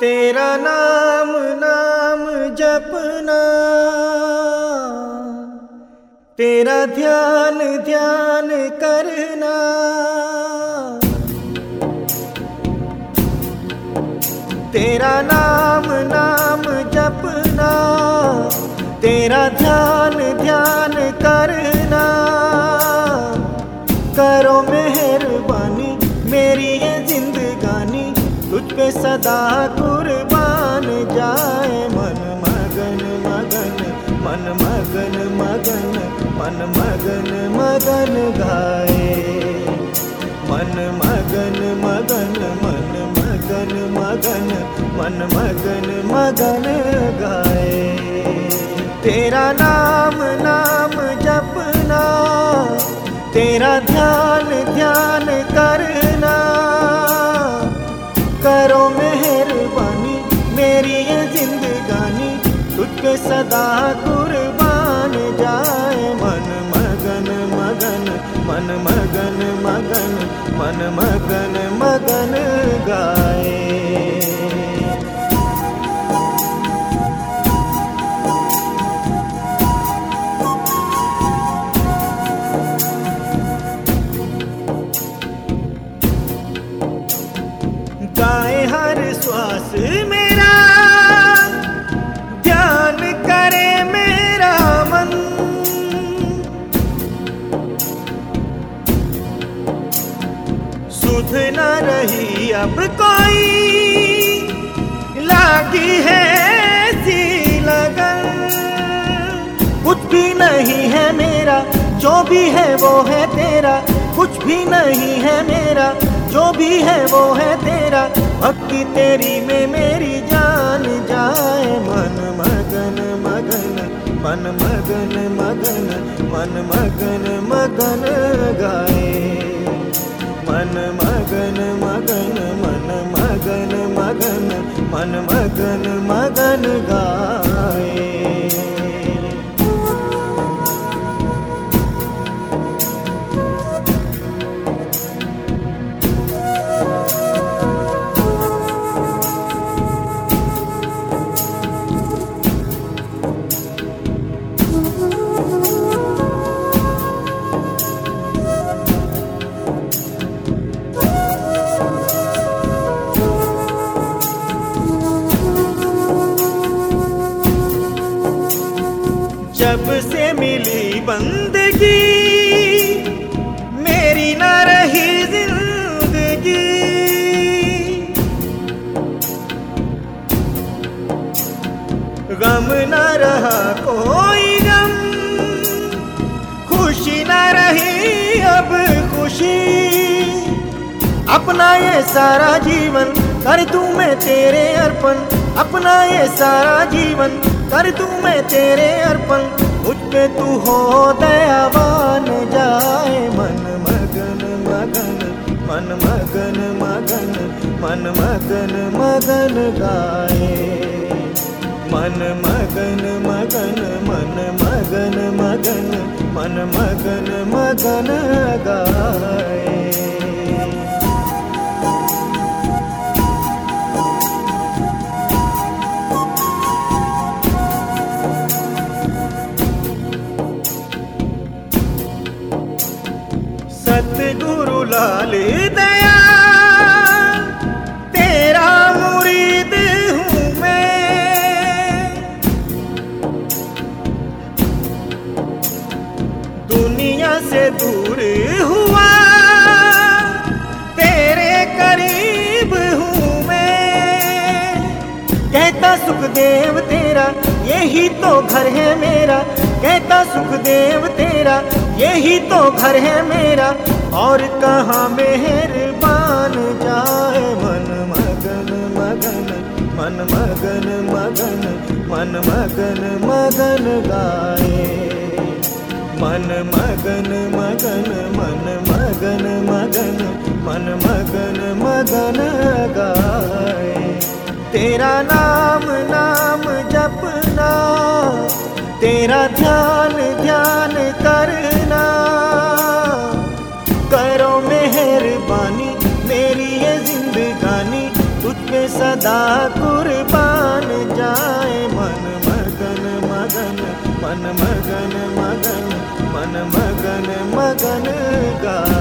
तेरा नाम नाम जपना, तेरा ध्यान ध्यान करना। तेरा नाम नाम जपना, तेरा ध्यान ध्यान करना। करो मेहरबानी मेरी ये जिंदगानी, तुझ पे सदा कुर्बान जाए। मन मगन मगन मन मगन मगन मन मगन मगन गाए। मन मगन मगन मन मगन मगन मन मगन मगन गाए। तेरा नाम नाम जपना, तेरा ध्यान ध्यान करना। करो मेहरबानी मेरी ये जिंदगानी, तुझ पे सदा कुर्बान जाए। मन मगन मगन मन मगन मगन मन मगन मगन गाए। गाए हर श्वास मेरा, ध्यान करे मेरा मन। सुध न रही अब कोई, लागी है ऐसी लगन। कुछ भी नहीं है मेरा, जो भी है वो है तेरा। कुछ भी नहीं है मेरा, जो भी है वो है तेरा। भक्ति तेरी में मेरी जान जाए। मन मगन मगन मन मगन मगन मन मगन मगन गाए। मन मगन मगन मन मगन मगन मन मगन मगन गाए। जब से मिली बंदगी, मेरी न रही जिंदगी। गम न रहा कोई गम, खुशी न रही अब खुशी। अपना ये सारा जीवन कर दूं मैं तेरे अर्पण। अपना ये सारा जीवन कर दूं मैं तेरे अर्पण। मुझ पे तू हो दयावान जाए। मन मगन मगन मन मगन मगन मन मगन मगन गाए। मन मगन मगन मन मगन मगन मन मगन मगन गाए। सतगुरु लाल दया, तेरा मुरीद हूँ मैं। दुनिया से दूर हुआ, तेरे करीब हूँ मैं। कहता सुखदेव तेरा यही तो घर है मेरा। कहता सुखदेव तेरा यही तो घर है मेरा। और कहाँ मेहरबान जाए। मन मगन मगन मन मगन मगन मन मगन मगन गाए। मन मगन मगन मन मगन मगन मन मगन मगन गाए। तेरा नाम नाम जपना, तेरा ध्यान ध्यान करना। करो मेहरबानी मेरी ये जिंदगानी, तुझ पे सदा तेरा कुर्बान जाए। मन मगन मगन मन मगन मगन मन मगन मगन गा